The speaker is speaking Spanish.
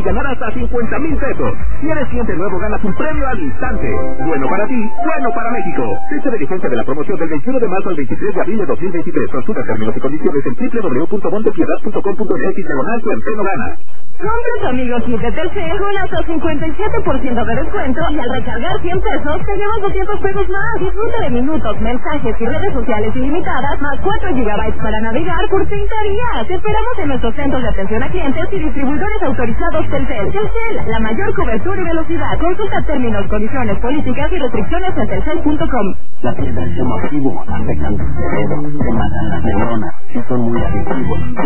ganar hasta 50,000 pesos. Si eres cliente nuevo, ganas un premio al instante. Bueno para ti, bueno para México. Fecha de vigencia de la promoción del 21 de marzo al 23 de abril de 2023. Consulta términos y condiciones en www.montepiedad.com.mx/tu-empeño-gana. Compra tu amigo kit de Telcel con hasta 57% de descuento y al recargar 100 pesos te llevas 200 pesos más. Disfruta de minutos, mensajes y redes sociales ilimitadas más 4 gigabytes para navegar por 30 días. Te esperamos en nuestros centros de atención a clientes y distribuidores autorizados Telcel. Telcel, la mayor cobertura y velocidad. Consulta términos, condiciones, políticas y restricciones en telcel.com. La piedra es emotivo, afectan tu cerebro, te matan las neuronas, y son muy adictivos.